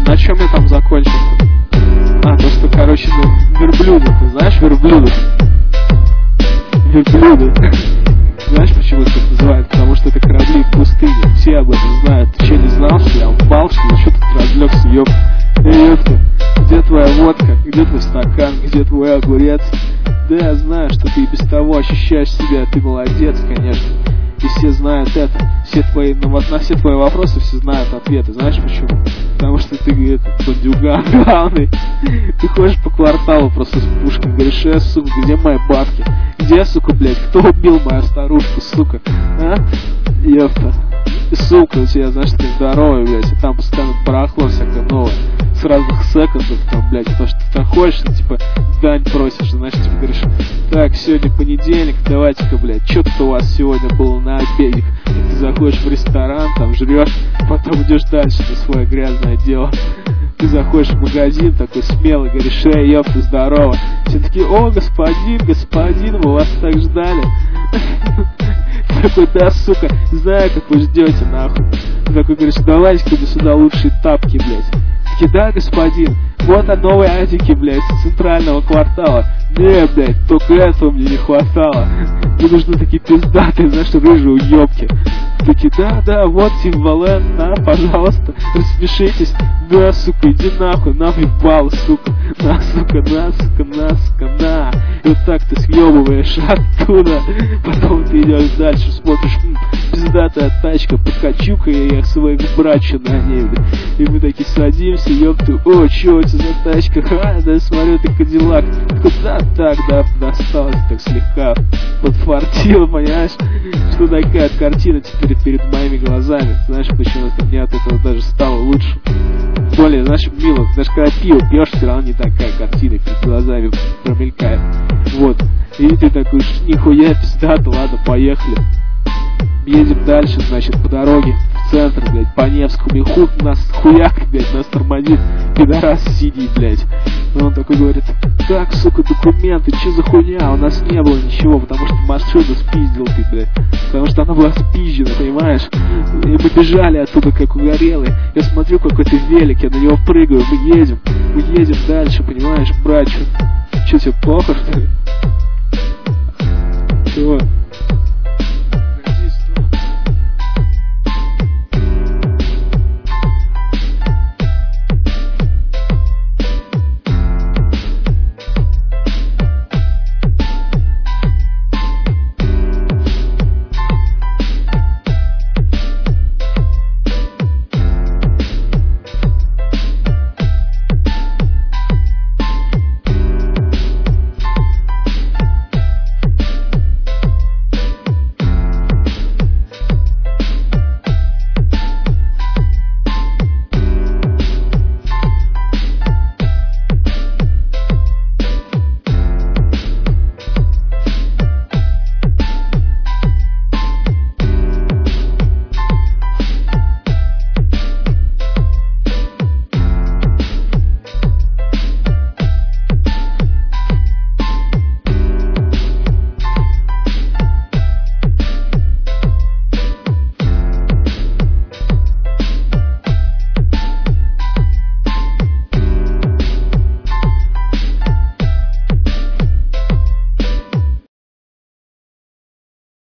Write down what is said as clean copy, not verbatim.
На чем я там закончил? То, что, короче, верблюды, ты знаешь, верблюды? Верблюды. Знаешь, почему их так называют? Потому что это корабли в пустыне. Все об этом знают. Ты что, не знал, что я упал, что ли? Что ты разлегся, ёпта? Ёпта, где твоя водка? Где твой стакан? Где твой огурец? Да, я знаю, что ты и без того ощущаешь себя. Ты молодец, конечно. И все знают это. На все твои вопросы все знают ответы. Знаешь почему? Потому что ты, бандюган главный. Ты ходишь по кварталу просто с пушкой. Говоришь, сука, где мои бабки? Где, сука, блядь? Кто убил мою старушку, сука? Ёпта. И сука у тебя, знаешь, ты здоровый, блядь. И там постоянно барахло всякое новое. С разных секондов, там, блядь. Потому что ты там ходишь, типа, дань просишь. Знаешь, типа, говоришь, так, сегодня понедельник, давайте-ка, блядь, что тут у вас сегодня было на обеде? Ты заходишь в ресторан, там жрешь, потом идешь дальше на свое грязное дело. Ты заходишь в магазин, такой смелый, говоришь, ёпта, здорово. Все такие, о, господин, мы вас так ждали. Такой, да, сука, знаю, как вы ждете, нахуй. Ты такой говоришь, давайте-ка мне сюда лучшие тапки, блядь. Такие, да, господин, вот новые адики, блядь, с центрального квартала. Не, блядь, только этого мне не хватало. Мне нужны такие пиздатые, знаешь, рыжие уёбки. Такие, да, вот Тимбален, на, пожалуйста, рассмешитесь. Да, сука, иди нахуй, на въебало, сука. На, сука, на. И вот так ты съебываешь оттуда. Потом ты идешь дальше, смотришь, пиздатая тачка, подкачу-ка я своих братчу на ней, блядь. И мы такие садимся, ёпты, о, чё у тебя за тачка? Да, смотрю, ты Кадиллак. Такой, да, досталось так слегка, подфартило, понимаешь? Что такая картина теперь перед моими глазами. Знаешь, почему-то мне от этого даже стало лучше. Более, знаешь, мило, даже когда пиво пьешь, все равно не такая картина перед глазами промелькает. Вот. И ты такой, нихуя, пиздато, ладно, поехали. Едем дальше, значит, по дороге в центр, блядь, по Невскому. И нас хуяк, блядь, нас тормозит пидорас синий, блядь. И он такой говорит, так, сука, документы, че за хуйня? У нас не было ничего, потому что машину спиздил ты, блядь. Потому что она была спизжена, понимаешь? И мы бежали оттуда, как угорелые. Я смотрю, какой-то велик, я на него прыгаю, мы едем дальше, понимаешь, братчик. Че, тебе плохо, что ли? Чего?